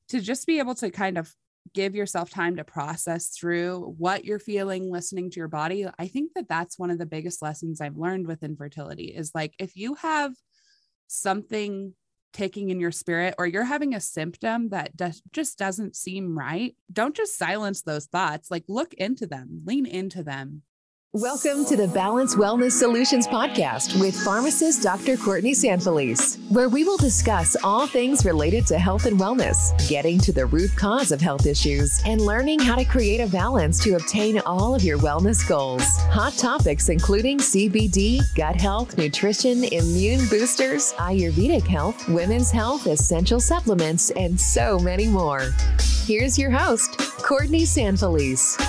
to just be able to kind of give yourself time to process through what you're feeling, listening to your body. I think that that's one of the biggest lessons I've learned with infertility is like, if you have something ticking in your spirit, or you're having a symptom that just doesn't seem right, don't just silence those thoughts. Like, look into them, lean into them. Welcome to the Balance Wellness Solutions podcast with pharmacist Dr. Courtney Sanfelice, where we will discuss all things related to health and wellness, getting to the root cause of health issues, and learning how to create a balance to obtain all of your wellness goals. Hot topics including CBD, gut health, nutrition, immune boosters, Ayurvedic health, women's health, essential supplements, and so many more. Here's your host, Courtney Sanfelice.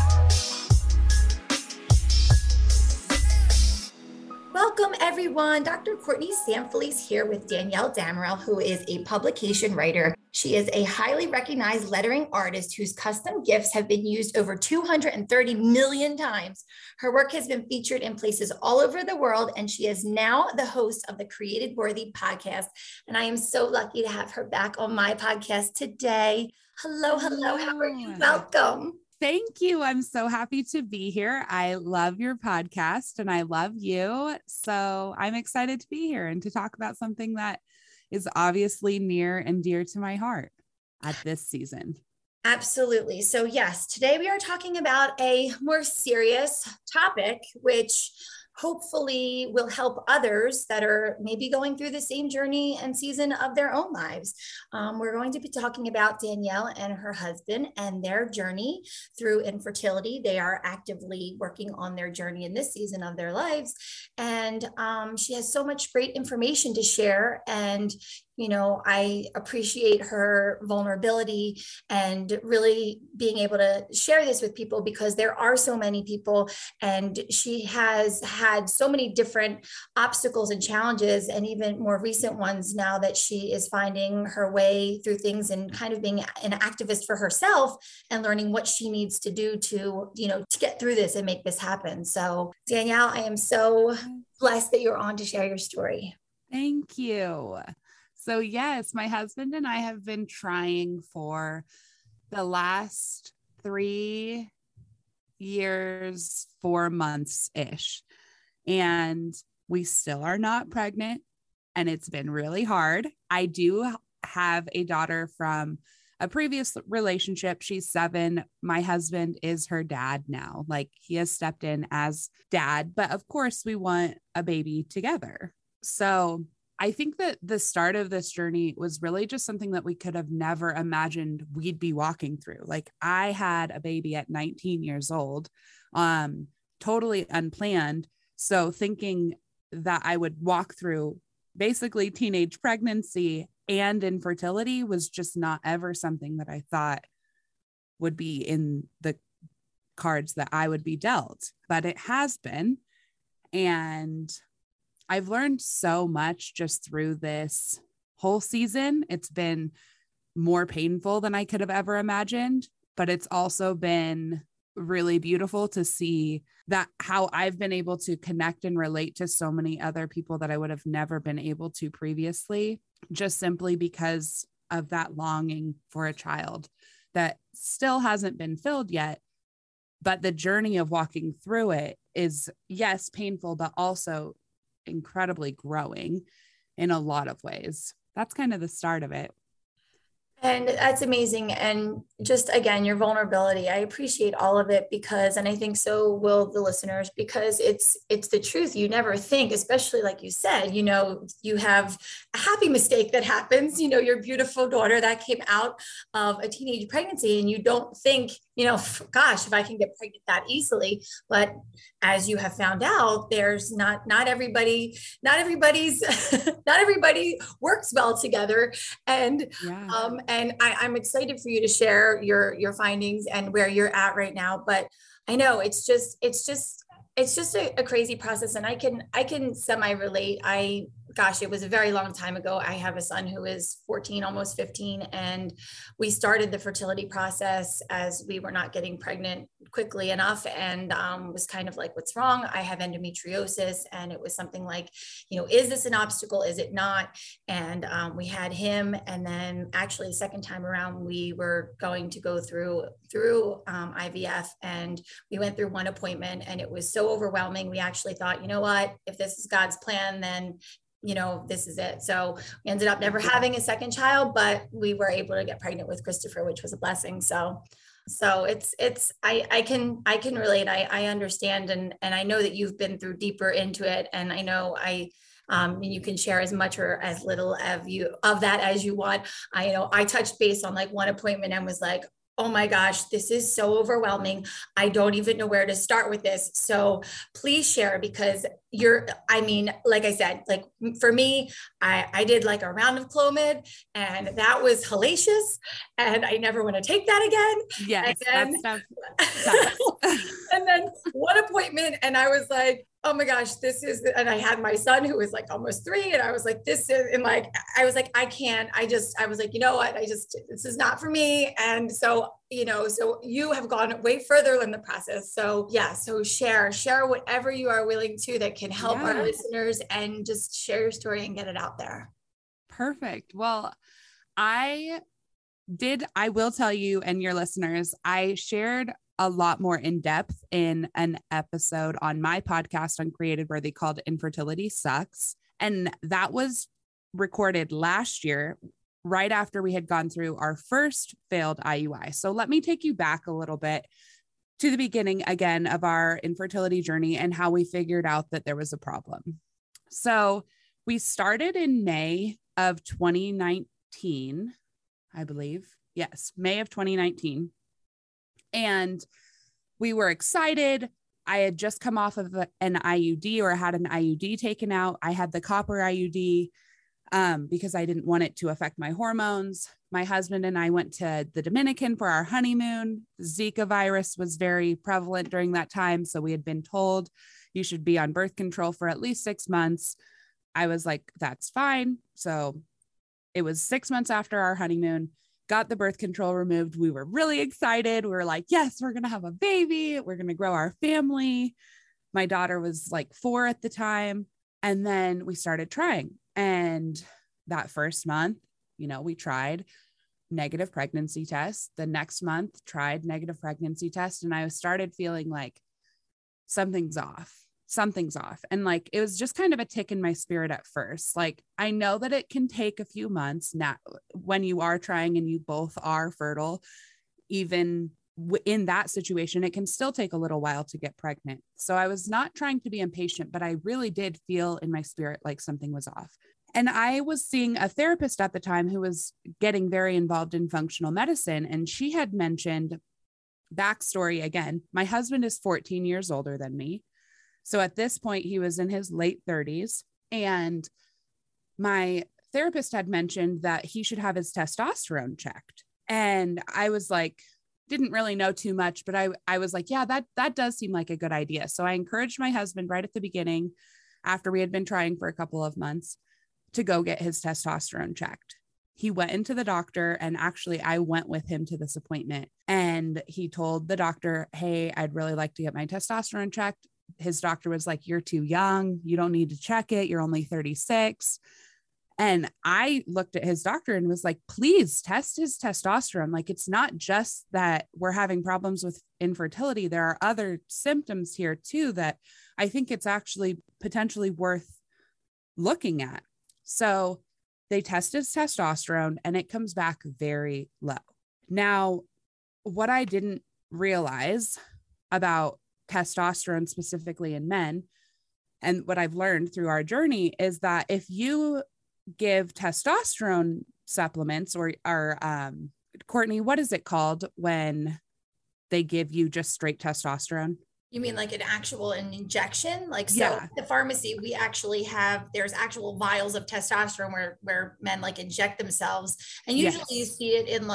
Welcome, everyone. Dr. Courtney Sanfelice here with Danielle Damerel, who is a publication writer. She is a highly recognized lettering artist whose custom gifts have been used over 230 million times. Her work has been featured in places all over the world, and she is now the host of the Created Worthy podcast. And I am so lucky to have her back on my podcast today. Hello. How are you? Welcome. Thank you. I'm so happy to be here. I love your podcast and I love you. So I'm excited to be here and to talk about something that is obviously near and dear to my heart at this season. Absolutely. So yes, today we are talking about a more serious topic, which hopefully will help others that are maybe going through the same journey and season of their own lives. We're going to be talking about Danielle and her husband and their journey through infertility. They are actively working on their journey in this season of their lives. And she has so much great information to share. And I appreciate her vulnerability and really being able to share this with people because there are so many people, and she has had so many different obstacles and challenges, and even more recent ones now that she is finding her way through things and kind of being an activist for herself and learning what she needs to do to get through this and make this happen. So Danielle, I am so blessed that you're on to share your story. Thank you. So yes, my husband and I have been trying for the last 3 years, 4 months-ish, and we still are not pregnant, and it's been really hard. I do have a daughter from a previous relationship. She's 7. My husband is her dad now. Like, he has stepped in as dad, but of course we want a baby together. So I think that the start of this journey was really just something that we could have never imagined we'd be walking through. Like, I had a baby at 19 years old, totally unplanned. So thinking that I would walk through basically teenage pregnancy and infertility was just not ever something that I thought would be in the cards that I would be dealt, but it has been. And I've learned so much just through this whole season. It's been more painful than I could have ever imagined, but it's also been really beautiful to see that how I've been able to connect and relate to so many other people that I would have never been able to previously, just simply because of that longing for a child that still hasn't been filled yet. But the journey of walking through it is, yes, painful, but also incredibly growing in a lot of ways. That's kind of the start of it. And that's amazing. And just, again, your vulnerability, I appreciate all of it because, and I think so will the listeners, because it's the truth. You never think, especially like you said, you have a happy mistake that happens, your beautiful daughter that came out of a teenage pregnancy, and you don't think, gosh, if I can get pregnant that easily. But as you have found out, there's not everybody works well together. And, and I'm excited for you to share your findings and where you're at right now. But I know it's just a crazy process, and I can semi relate. I gosh, it was a very long time ago. I have a son who is 14, almost 15. And we started the fertility process as we were not getting pregnant quickly enough, and was kind of like, what's wrong? I have endometriosis. And it was something like, is this an obstacle? Is it not? And we had him. And then actually the second time around, we were going to go through IVF, and we went through one appointment, and it was so overwhelming. We actually thought, you know what, if this is God's plan, then this is it. So we ended up never having a second child, but we were able to get pregnant with Christopher, which was a blessing. So I can relate. I understand. And I know that you've been through deeper into it. And I know you can share as much or as little of that as you want. I touched base on like one appointment and was like, oh my gosh, this is so overwhelming. I don't even know where to start with this. So please share, because like I said, like for me, I did like a round of Clomid, and that was hellacious, and I never want to take that again. Yes. And then one appointment, and I was like, oh my gosh, and I had my son who was like almost 3, and I was like, I was like, I was like, you know what? This is not for me. And so, so you have gone way further in the process. So yeah, so share whatever you are willing to that can help our listeners, and just share your story and get it out there. Perfect. Well, I will tell you and your listeners, I shared a lot more in depth in an episode on my podcast on Created Worthy called Infertility Sucks. And that was recorded last year, right after we had gone through our first failed IUI. So let me take you back a little bit to the beginning again of our infertility journey and how we figured out that there was a problem. So we started in May of 2019, I believe. Yes, May of 2019. And we were excited. I had just come off of an IUD, or had an IUD taken out. I had the copper IUD because I didn't want it to affect my hormones. My husband and I went to the Dominican for our honeymoon. Zika virus was very prevalent during that time. So we had been told you should be on birth control for at least 6 months. I was like, that's fine. So it was 6 months after our honeymoon. Got the birth control removed. We were really excited. We were like, yes, we're going to have a baby. We're going to grow our family. My daughter was like 4 at the time. And then we started trying. And that first month, we tried negative pregnancy test. The next month tried negative pregnancy test. And I started feeling like something's off. And like, it was just kind of a tick in my spirit at first. Like, I know that it can take a few months now when you are trying and you both are fertile, even in that situation, it can still take a little while to get pregnant. So I was not trying to be impatient, but I really did feel in my spirit like something was off. And I was seeing a therapist at the time who was getting very involved in functional medicine. And she had mentioned, backstory again, my husband is 14 years older than me. So at this point, he was in his late 30s, and my therapist had mentioned that he should have his testosterone checked. And I was like, didn't really know too much, but I was like, yeah, that does seem like a good idea. So I encouraged my husband right at the beginning, after we had been trying for a couple of months, to go get his testosterone checked. He went into the doctor, and actually I went with him to this appointment, and he told the doctor, hey, I'd really like to get my testosterone checked. His doctor was like, you're too young. You don't need to check it. You're only 36. And I looked at his doctor and was like, please test his testosterone. Like, it's not just that we're having problems with infertility. There are other symptoms here too, that I think it's actually potentially worth looking at. So they test his testosterone, and it comes back very low. Now, what I didn't realize about testosterone specifically in men, and what I've learned through our journey, is that if you give testosterone supplements, or Courtney, what is it called when they give you just straight testosterone? You mean like an injection? Like, so yeah. At the pharmacy, we actually there's actual vials of testosterone where men like inject themselves. And usually you see it in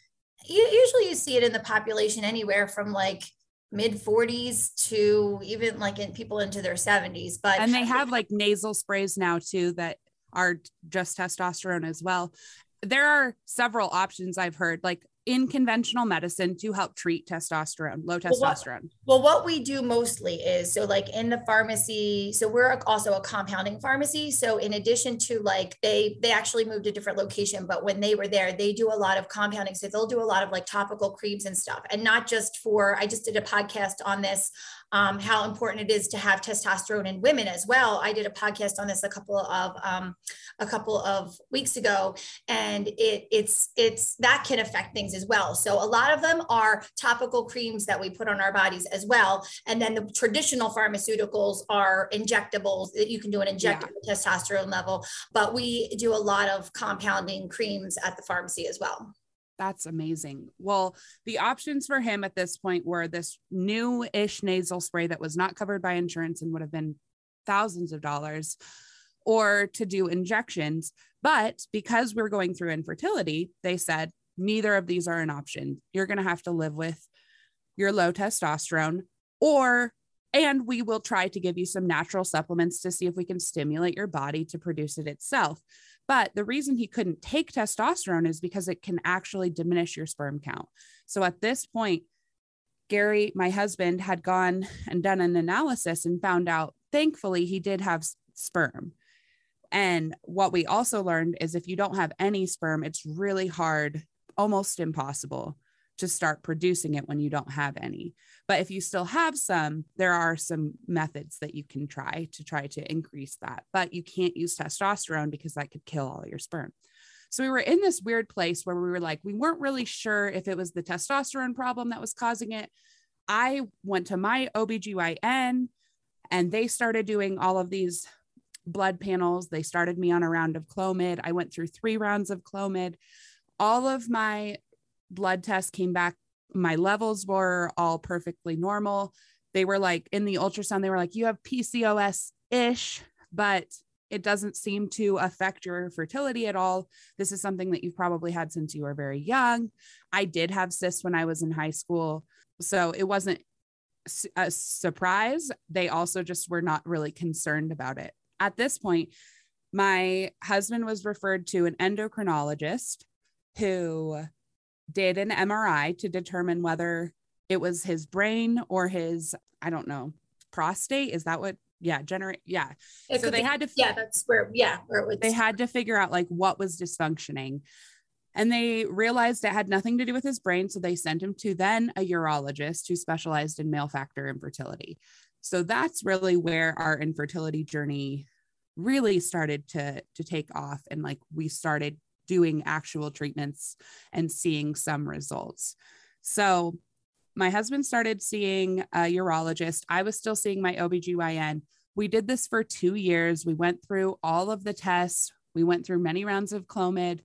you see it in the population anywhere from like mid 40s to even like in people into their 70s. And they have like nasal sprays now too, that are just testosterone as well. There are several options I've heard, like in conventional medicine, to help treat testosterone, low testosterone. What we do mostly is, so like in the pharmacy, so we're also a compounding pharmacy. So in addition to like, they actually moved to a different location, but when they were there, they do a lot of compounding. So they'll do a lot of like topical creams and stuff. And not just for, I just did a podcast on this, how important it is to have testosterone in women as well. I did a podcast on this a couple of weeks ago, and it's that can affect things as well. So a lot of them are topical creams that we put on our bodies as well. And then the traditional pharmaceuticals are injectables that you can do an injectable testosterone level, but we do a lot of compounding creams at the pharmacy as well. That's amazing. Well, the options for him at this point were this new-ish nasal spray that was not covered by insurance and would have been thousands of dollars, or to do injections. But because we're going through infertility, they said, neither of these are an option. You're going to have to live with your low testosterone, and we will try to give you some natural supplements to see if we can stimulate your body to produce it itself. But the reason he couldn't take testosterone is because it can actually diminish your sperm count. So at this point, Gary, my husband, had gone and done an analysis and found out, thankfully, he did have sperm. And what we also learned is if you don't have any sperm, it's really hard, almost impossible, to start producing it when you don't have any. But if you still have some, there are some methods that you can try to increase that, but you can't use testosterone because that could kill all your sperm. So we were in this weird place where we were like, we weren't really sure if it was the testosterone problem that was causing it. I went to my OBGYN and they started doing all of these blood panels. They started me on a round of Clomid. I went through 3 rounds of Clomid. All of my blood tests came back. My levels were all perfectly normal. They were like, in the ultrasound, they were like, you have PCOS-ish, but it doesn't seem to affect your fertility at all. This is something that you've probably had since you were very young. I did have cysts when I was in high school, so it wasn't a surprise. They also just were not really concerned about it. At this point, my husband was referred to an endocrinologist who did an MRI to determine whether it was his brain or his, I don't know, prostate. Is that what? Yeah. Yeah. So they had to, that's where it was. They had to figure out like what was dysfunctioning, and they realized it had nothing to do with his brain. So they sent him to then a urologist who specialized in male factor infertility. So that's really where our infertility journey really started to take off. And like, we started doing actual treatments and seeing some results. So my husband started seeing a urologist. I was still seeing my OBGYN. We did this for 2 years. We went through all of the tests. We went through many rounds of Clomid.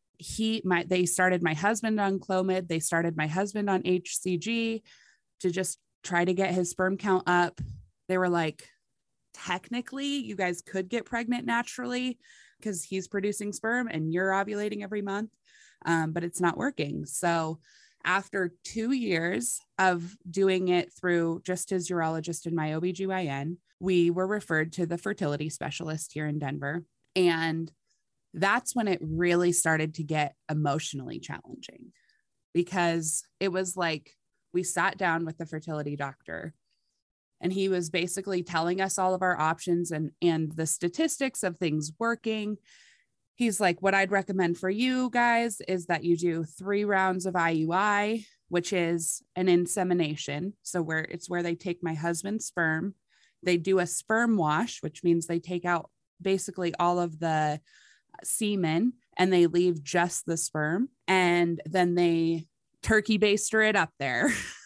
They started my husband on Clomid. They started my husband on HCG to just try to get his sperm count up. They were like, technically, you guys could get pregnant naturally because he's producing sperm and you're ovulating every month, but it's not working. So after 2 years of doing it through just his urologist and my OBGYN, we were referred to the fertility specialist here in Denver. And that's when it really started to get emotionally challenging, because it was like we sat down with the fertility doctor and he was basically telling us all of our options and the statistics of things working. He's like, what I'd recommend for you guys is that you do 3 rounds of IUI, which is an insemination. So where they take my husband's sperm, they do a sperm wash, which means they take out basically all of the semen and they leave just the sperm. And then they turkey baster it up there.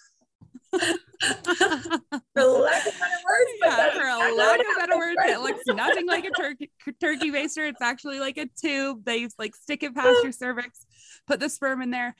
For lack of better words, it looks nothing like a turkey baster. It's actually like a tube. They like stick it past your cervix, put the sperm in there.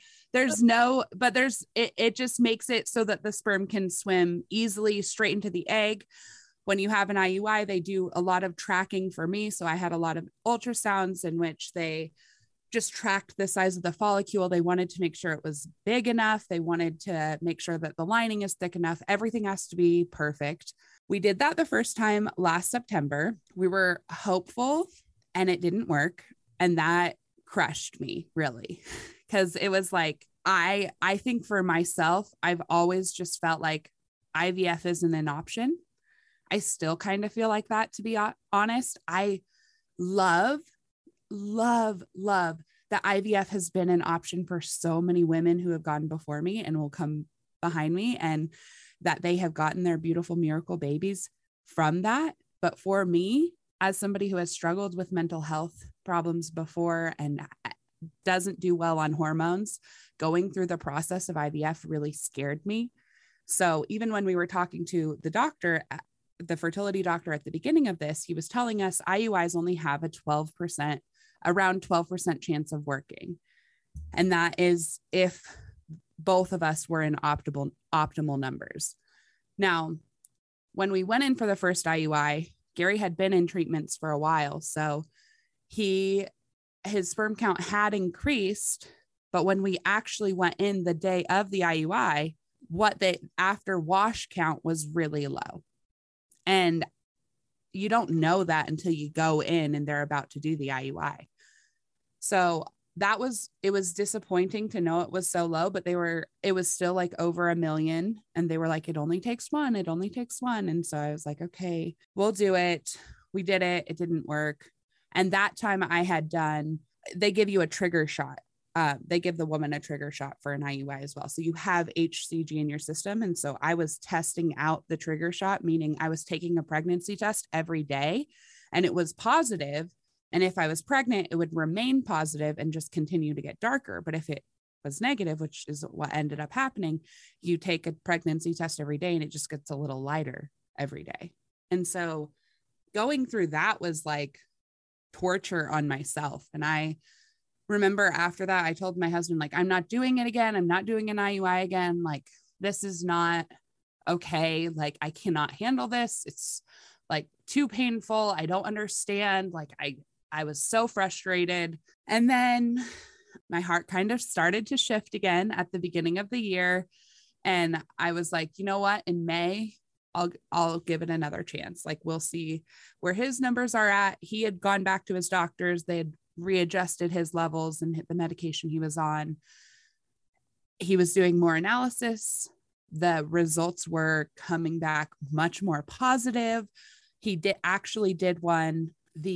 It just makes it so that the sperm can swim easily straight into the egg. When you have an IUI, they do a lot of tracking for me. So I had a lot of ultrasounds in which they just tracked the size of the follicle. They wanted to make sure it was big enough. They wanted to make sure that the lining is thick enough. Everything has to be perfect. We did that the first time last September. We were hopeful and it didn't work. And that crushed me really. Cause it was like, I think for myself, I've always just felt like IVF isn't an option. I still kind of feel like that, to be honest. I love that IVF has been an option for so many women who have gone before me and will come behind me, and that they have gotten their beautiful miracle babies from that. But for me, as somebody who has struggled with mental health problems before and doesn't do well on hormones, going through the process of IVF really scared me. So even when we were talking to the doctor, the fertility doctor at the beginning of this, he was telling us IUIs only have around 12% chance of working. And that is if both of us were in optimal numbers. Now, when we went in for the first IUI, Gary had been in treatments for a while. So his sperm count had increased, but when we actually went in the day of the IUI, after wash count was really low. And you don't know that until you go in and they're about to do the IUI. So it was disappointing to know it was so low, but it was still like over 1 million. And they were like, it only takes one. And so I was like, okay, we'll do it. We did it. It didn't work. And that time they give you a trigger shot. They give the woman a trigger shot for an IUI as well. So you have HCG in your system. And so I was testing out the trigger shot, meaning I was taking a pregnancy test every day and it was positive. And if I was pregnant, it would remain positive and just continue to get darker. But if it was negative, which is what ended up happening, you take a pregnancy test every day and it just gets a little lighter every day. And so going through that was like torture on myself. And I remember after that, I told my husband, like, I'm not doing it again. I'm not doing an IUI again. Like, this is not okay. Like, I cannot handle this. It's like too painful. I don't understand. Like, I was so frustrated. And then my heart kind of started to shift again at the beginning of the year. And I was like, you know what? In May, I'll give it another chance. Like, we'll see where his numbers are at. He had gone back to his doctors. They had readjusted his levels and hit the medication he was on. He was doing more analysis. The results were coming back much more positive. He did one,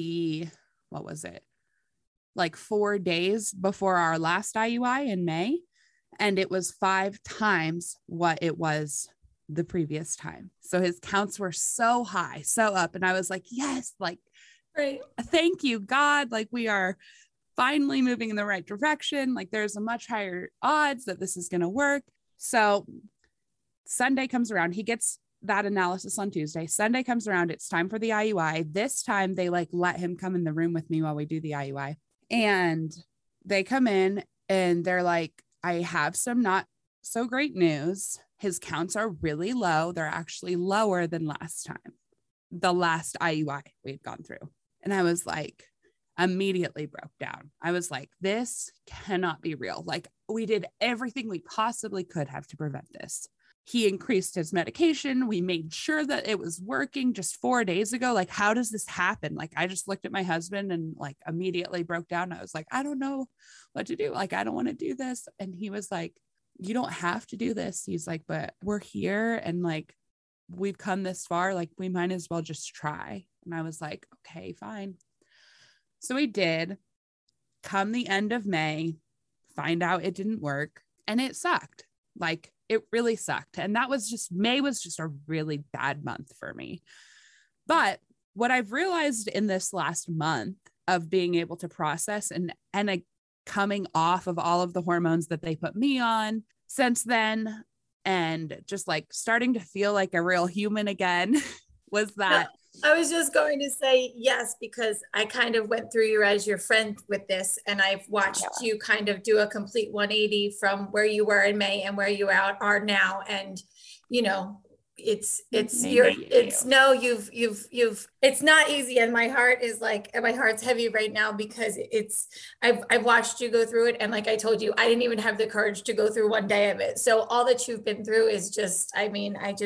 what was it? Like 4 days before our last IUI in May. And it was 5 times what it was the previous time. So his counts were so high, so up. And I was like, yes, like, right. Thank you, God. Like, we are finally moving in the right direction. Like, there's a much higher odds that this is going to work. So Sunday comes around. He gets that analysis on Tuesday. Sunday comes around. It's time for the IUI. This time they like let him come in the room with me while we do the IUI. And they come in and they're like, I have some not so great news. His counts are really low. They're actually lower than last time, the last IUI we had gone through. And I was like, immediately broke down. I was like, this cannot be real. Like, we did everything we possibly could have to prevent this. He increased his medication. We made sure that it was working just 4 days ago. Like, how does this happen? Like, I just looked at my husband and like immediately broke down. I was like, I don't know what to do. Like, I don't want to do this. And he was like, you don't have to do this. He's like, but we're here and like, we've come this far. Like, we might as well just try. And I was like, okay, fine. So we did. Come the end of May, find out it didn't work, and it sucked. Like, it really sucked. And May was just a really bad month for me. But what I've realized in this last month of being able to process and coming off of all of the hormones that they put me on since then, and just like starting to feel like a real human again, was that I was just going to say yes, because I kind of went through you as your friend with this, and I've watched you kind of do a complete 180 from where you were in May and where you are now. And, you know, it's not easy. And my heart's heavy right now because I've watched you go through it. And like I told you, I didn't even have the courage to go through one day of it. So all that you've been through is just,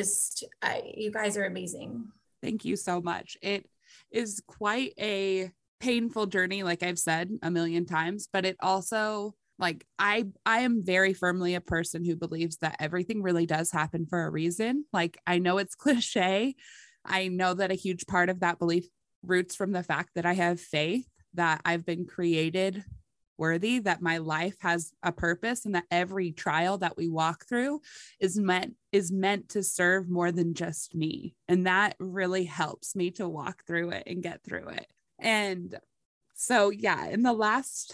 you guys are amazing. Thank you so much. It is quite a painful journey, like I've said a million times, but it also, like, I am very firmly a person who believes that everything really does happen for a reason. Like, I know it's cliche. I know that a huge part of that belief roots from the fact that I have faith that I've been created worthy, that my life has a purpose, and that every trial that we walk through is meant to serve more than just me. And that really helps me to walk through it and get through it. And so, yeah, in the last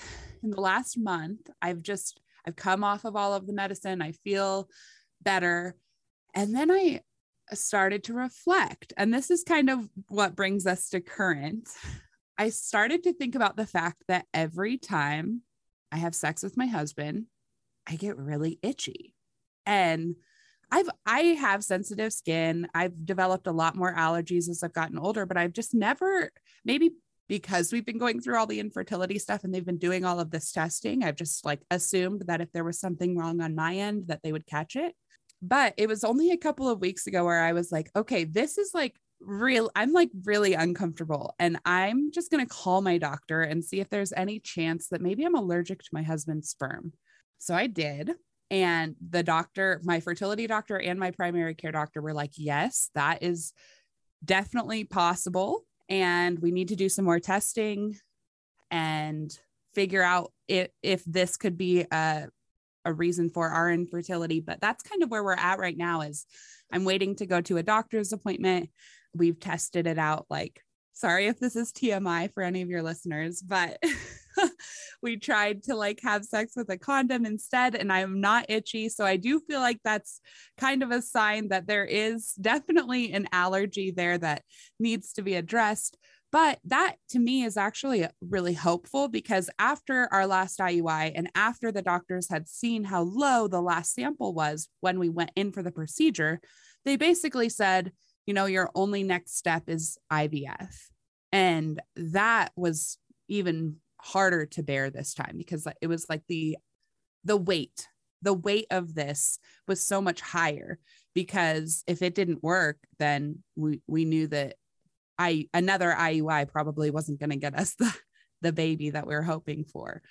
month, I've come off of all of the medicine. I feel better. And then I started to reflect. And this is kind of what brings us to current. I started to think about the fact that every time I have sex with my husband, I get really itchy. And I have sensitive skin. I've developed a lot more allergies as I've gotten older, but I've just never, maybe because we've been going through all the infertility stuff and they've been doing all of this testing, I've just like assumed that if there was something wrong on my end, that they would catch it. But it was only a couple of weeks ago where I was like, okay, this is like real. I'm like really uncomfortable. And I'm just going to call my doctor and see if there's any chance that maybe I'm allergic to my husband's sperm. So I did. And the doctor, my fertility doctor and my primary care doctor were like, yes, that is definitely possible. And we need to do some more testing and figure out if this could be a reason for our infertility. But that's kind of where we're at right now. Is I'm waiting to go to a doctor's appointment. We've tested it out. Like, sorry if this is TMI for any of your listeners, but we tried to like have sex with a condom instead, and I'm not itchy. So I do feel like that's kind of a sign that there is definitely an allergy there that needs to be addressed. But that to me is actually really hopeful, because after our last IUI and after the doctors had seen how low the last sample was when we went in for the procedure, they basically said, you know, your only next step is IVF. And that was even harder to bear this time, because it was like the weight of this was so much higher, because if it didn't work, then we knew that another IUI probably wasn't going to get us the baby that we were hoping for.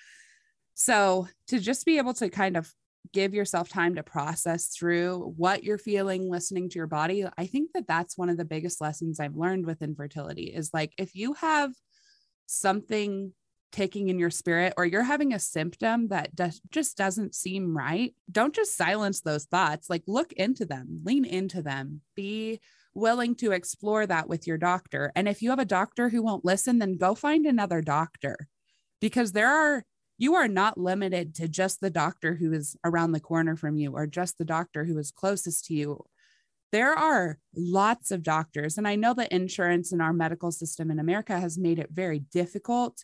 So to just be able to kind of give yourself time to process through what you're feeling, listening to your body, I think that that's one of the biggest lessons I've learned with infertility is like, if you have something ticking in your spirit, or you're having a symptom that just doesn't seem right, don't just silence those thoughts. Like, look into them, lean into them, be willing to explore that with your doctor. And if you have a doctor who won't listen, then go find another doctor, because you are not limited to just the doctor who is around the corner from you, or just the doctor who is closest to you. There are lots of doctors. And I know that insurance in our medical system in America has made it very difficult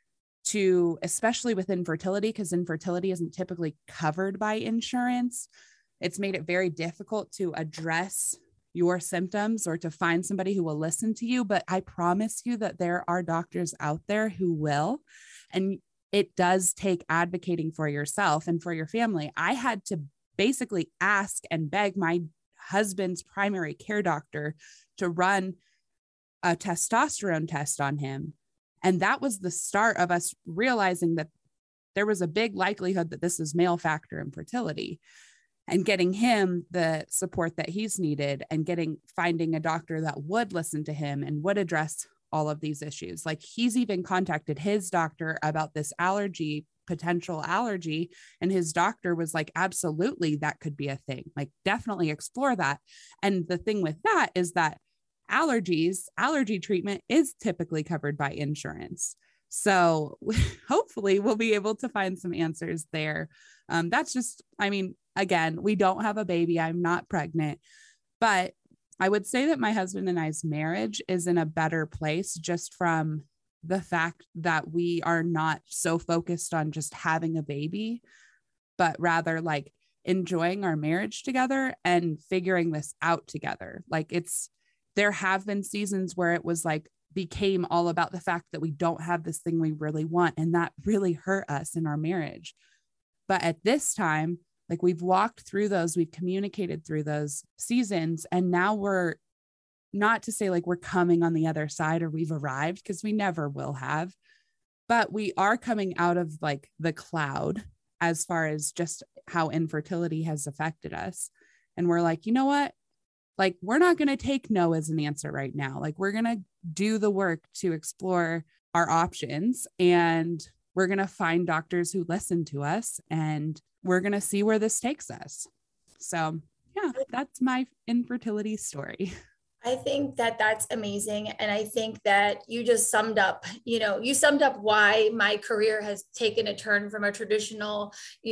to, especially with infertility, because infertility isn't typically covered by insurance. It's made it very difficult to address your symptoms or to find somebody who will listen to you. But I promise you that there are doctors out there who will. And it does take advocating for yourself and for your family. I had to basically ask and beg my husband's primary care doctor to run a testosterone test on him. And that was the start of us realizing that there was a big likelihood that this is male factor infertility, and getting him the support that he's needed, and finding a doctor that would listen to him and would address all of these issues. Like, he's even contacted his doctor about this potential allergy. And his doctor was like, absolutely, that could be a thing. Like, definitely explore that. And the thing with that is that allergy treatment is typically covered by insurance. So hopefully we'll be able to find some answers there. That's just, I mean, again, we don't have a baby. I'm not pregnant, but I would say that my husband and I's marriage is in a better place just from the fact that we are not so focused on just having a baby, but rather like enjoying our marriage together and figuring this out together. Like, there have been seasons where it was like, became all about the fact that we don't have this thing we really want. And that really hurt us in our marriage. But at this time, like, we've walked through those, we've communicated through those seasons, and now not to say like we're coming on the other side or we've arrived, because we never will have, but we are coming out of like the cloud as far as just how infertility has affected us. And we're like, you know what? Like, we're not going to take no as an answer right now. Like, we're going to do the work to explore our options, and we're going to find doctors who listen to us, and we're going to see where this takes us. So yeah, that's my infertility story. I think that that's amazing. And I think that you just summed up, you summed up why my career has taken a turn from a traditional,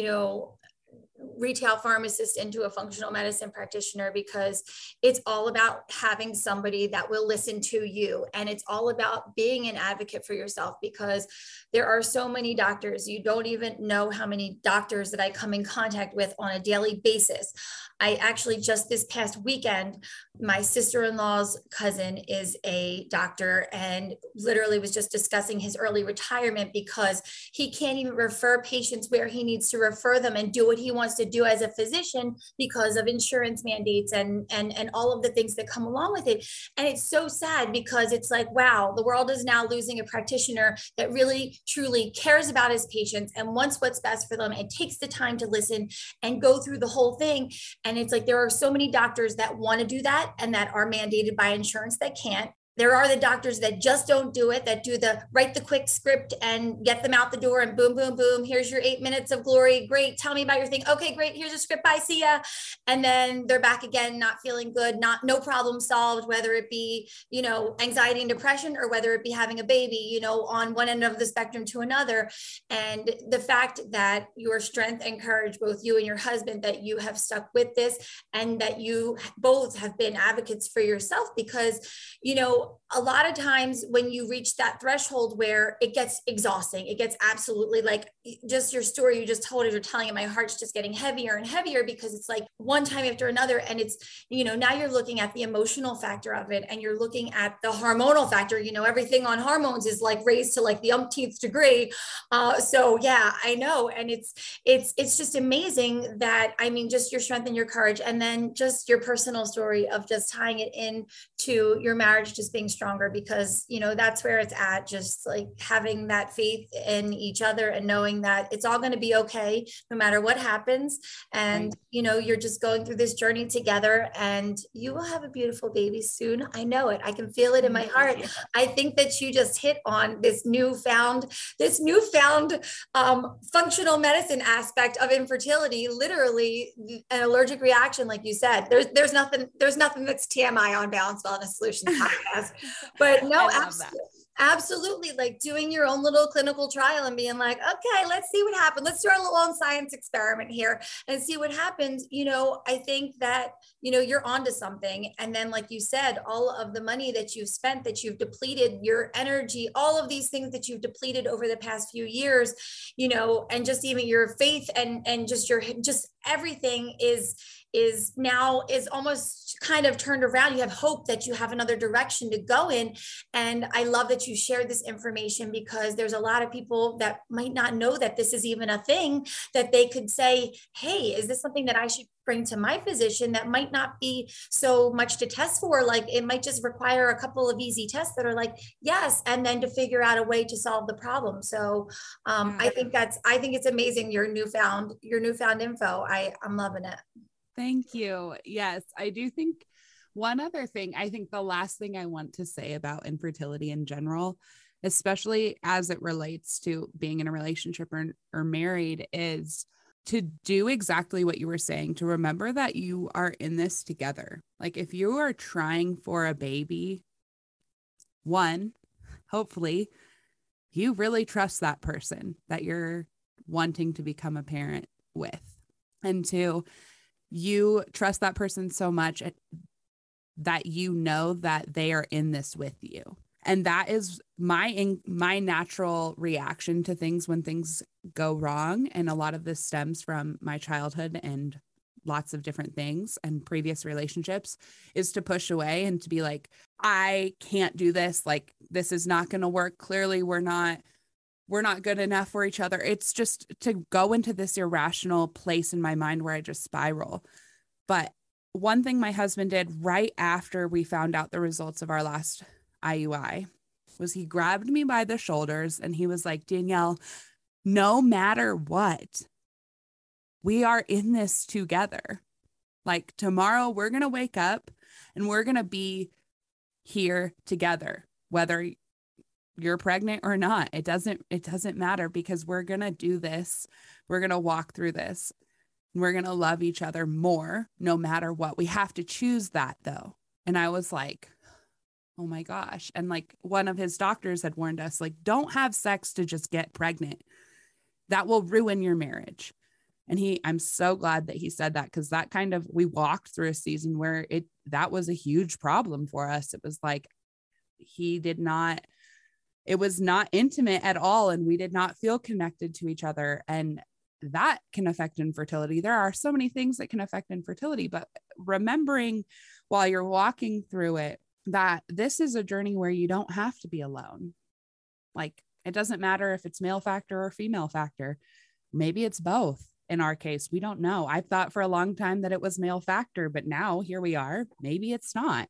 retail pharmacist into a functional medicine practitioner, because it's all about having somebody that will listen to you. And it's all about being an advocate for yourself, because there are so many doctors. You don't even know how many doctors that I come in contact with on a daily basis. I actually just this past weekend, my sister-in-law's cousin is a doctor and literally was just discussing his early retirement because he can't even refer patients where he needs to refer them and do what he wants to do as a physician because of insurance mandates and all of the things that come along with it. And it's so sad, because it's like, wow, the world is now losing a practitioner that really truly cares about his patients and wants what's best for them and takes the time to listen and go through the whole thing. And it's like, there are so many doctors that want to do that and that are mandated by insurance that can't. There are the doctors that just don't do it, that do write the quick script and get them out the door and boom, boom, boom. Here's your 8 minutes of glory. Great. Tell me about your thing. Okay, great. Here's a script. Bye. See ya. And then they're back again, not feeling good, no problem solved, whether it be, anxiety and depression, or whether it be having a baby, on one end of the spectrum to another. And the fact that your strength and courage, both you and your husband, that you have stuck with this and that you both have been advocates for yourself, because, a lot of times when you reach that threshold where it gets exhausting, it gets absolutely like just your story you just told, as you're telling it, my heart's just getting heavier and heavier, because it's like one time after another. And it's, now you're looking at the emotional factor of it, and you're looking at the hormonal factor, everything on hormones is like raised to like the umpteenth degree. So yeah, I know. And it's just amazing that, just your strength and your courage, and then just your personal story of just tying it in to your marriage, just being stronger, because that's where it's at, just like having that faith in each other and knowing that it's all going to be okay no matter what happens. And Right. You're just going through this journey together, and you will have a beautiful baby soon. I know it. I can feel it in my heart. Yeah. I think that you just hit on this newfound functional medicine aspect of infertility. Literally an allergic reaction, like you said. There's nothing that's TMI on Balanced Wellness Solutions podcast. But no, absolutely. Like doing your own little clinical trial and being like, okay, let's see what happens. Let's do our little own science experiment here and see what happens. I think that, you're onto something. And then, like you said, all of the money that you've spent, that you've depleted, your energy, all of these things that you've depleted over the past few years, and just even your faith and just everything is almost kind of turned around. You have hope that you have another direction to go in. And I love that you shared this information, because there's a lot of people that might not know that this is even a thing, that they could say, hey, is this something that I should bring to my physician? That might not be so much to test for. Like, it might just require a couple of easy tests that are like, yes. And then to figure out a way to solve the problem. So I think it's amazing. Your newfound info. I'm loving it. Thank you. Yes, I do think one other thing, I think the last thing I want to say about infertility in general, especially as it relates to being in a relationship or married, is to do exactly what you were saying, to remember that you are in this together. Like, if you are trying for a baby, one, hopefully you really trust that person that you're wanting to become a parent with. And two, you trust that person so much that that they are in this with you. And that is my natural reaction to things when things go wrong. And a lot of this stems from my childhood and lots of different things and previous relationships, is to push away and to be like, I can't do this. Like, this is not going to work. Clearly we're not good enough for each other. It's just to go into this irrational place in my mind where I just spiral. But one thing my husband did right after we found out the results of our last IUI was he grabbed me by the shoulders and he was like, Danielle, no matter what, we are in this together. Like tomorrow we're going to wake up and we're going to be here together, whether you're pregnant or not. It doesn't matter, because we're going to do this. We're going to walk through this. We're going to love each other more no matter what. We have to choose that though. And I was like, oh my gosh. And like one of his doctors had warned us, like, don't have sex to just get pregnant. That will ruin your marriage. And I'm so glad that he said that, because that we walked through a season where that was a huge problem for us. It was like, it was not intimate at all. And we did not feel connected to each other. And that can affect infertility. There are so many things that can affect infertility, but remembering while you're walking through it, that this is a journey where you don't have to be alone. Like, it doesn't matter if it's male factor or female factor. Maybe it's both. In our case, we don't know. I thought for a long time that it was male factor, but now here we are. Maybe it's not.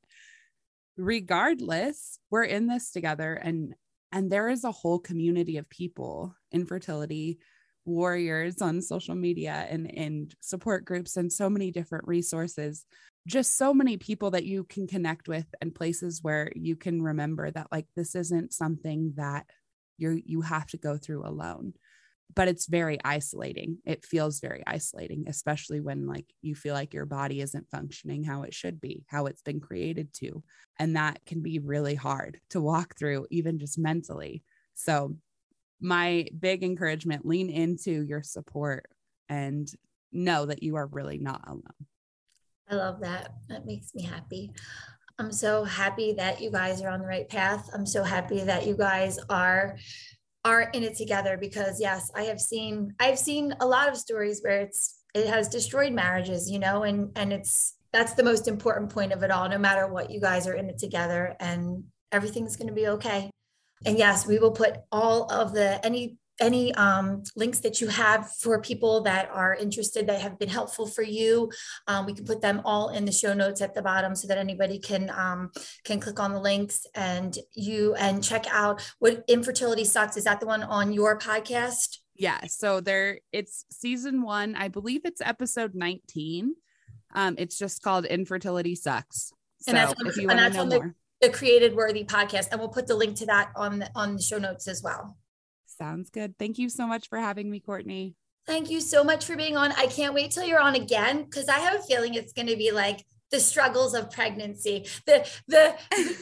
Regardless, we're in this together, and there is a whole community of people, infertility warriors on social media and support groups, and so many different resources, just so many people that you can connect with, and places where you can remember that like this isn't something that you have to go through alone. But it's very isolating. It feels very isolating, especially when like you feel like your body isn't functioning how it should be, how it's been created to. And that can be really hard to walk through, even just mentally. So my big encouragement, lean into your support and know that you are really not alone. I love that. That makes me happy. I'm so happy that you guys are on the right path. I'm so happy that you guys are in it together, because yes, I've seen a lot of stories where it has destroyed marriages, and that's the most important point of it all. No matter what, you guys are in it together and everything's going to be okay. And yes, we will put all of any links that you have for people that are interested, that have been helpful for you. We can put them all in the show notes at the bottom so that anybody can click on the links and check out what Infertility Sucks. Is that the one on your podcast? Yeah. So it's season 1. I believe it's episode 19. It's just called Infertility Sucks. So and that's if you want to know more, the Created Worthy podcast, and we'll put the link to that on the show notes as well. Sounds good. Thank you so much for having me, Courtney. Thank you so much for being on. I can't wait till you're on again, because I have a feeling it's going to be like the struggles of pregnancy, the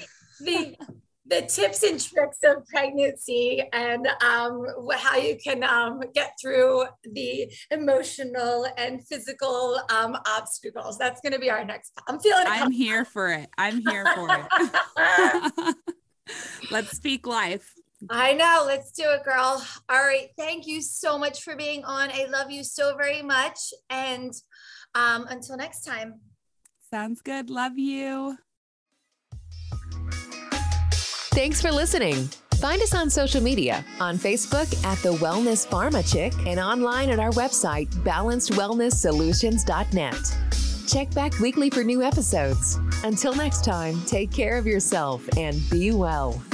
tips and tricks of pregnancy, and how you can get through the emotional and physical obstacles. That's going to be our next. I'm here for it. Let's speak life. I know. Let's do it, girl. All right. Thank you so much for being on. I love you so very much. And until next time. Sounds good. Love you. Thanks for listening. Find us on social media, on Facebook at The Wellness Pharma Chick, and online at our website, balancedwellnesssolutions.net. Check back weekly for new episodes. Until next time, take care of yourself and be well.